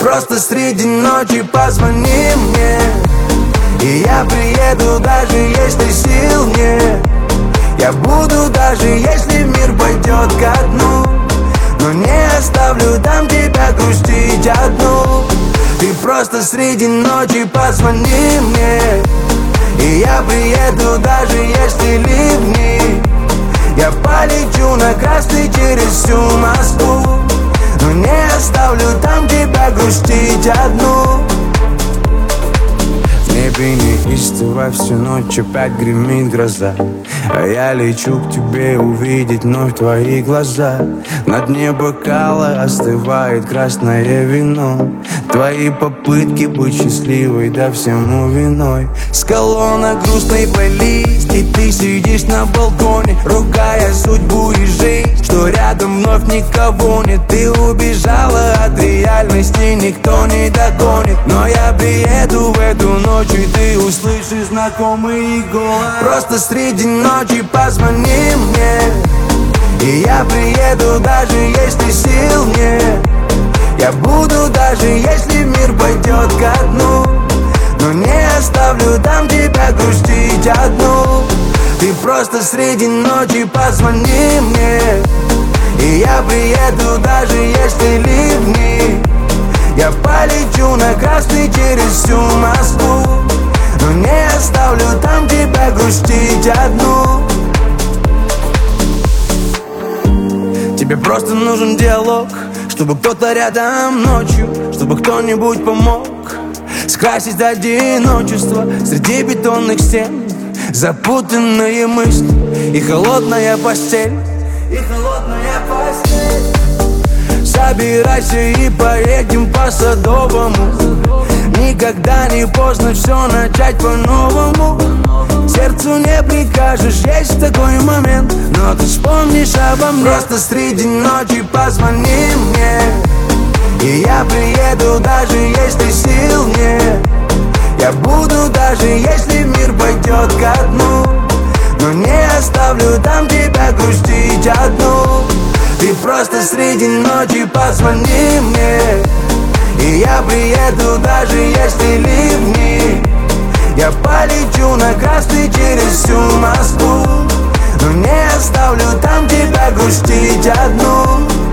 просто среди ночи позвони мне, и я приеду, даже если сил нет. Я буду, даже если мир пойдет ко дну, но не оставлю там тебя грустить одну. Ты просто среди ночи позвони мне, и я приеду, даже если ливни. Я полечу на красный через всю Москву, но не оставлю там тебя грустить одну. В небе неистово всю ночь опять гремит гроза, а я лечу к тебе увидеть вновь твои глаза. На дне бокала остывает красное вино, твои попытки быть счастливой, да всему виной. С колонок грустный плейлист, и ты сидишь на балконе, ругая судьбу и жизнь, что рядом вновь никого нет. Ты убежала от реальности, никто не догонит, но я приеду в эту ночь, и ты услышишь знакомый голос. Просто среди ночи позвони мне, и я приеду, даже если сил нет. Я буду, даже если мир пойдет ко дну, но не оставлю там тебя грустить одну. Ты просто среди ночи позвони мне, и я приеду, даже если ливни. Я полечу на красный через всю Москву, но не оставлю там тебя грустить одну. Тебе просто нужен диалог, чтобы кто-то рядом ночью, чтобы кто-нибудь помог скрасить одиночество среди бетонных стен. Запутанные мысли и холодная постель, Собирайся и поедем по Садовому. Никогда не поздно все начать по-новому. Сердцу не прикажешь, есть такой момент, но ты вспомнишь обо мне. Просто среди ночи позвони мне, и я приеду, даже если сил нет. Я буду, даже если мир пойдет ко дну, но не оставлю там тебя грустить одну. Ты просто среди ночи позвони мне, и я приеду, даже если ливни. Я полечу на красный через всю Москву, но не оставлю там тебя грустить одну.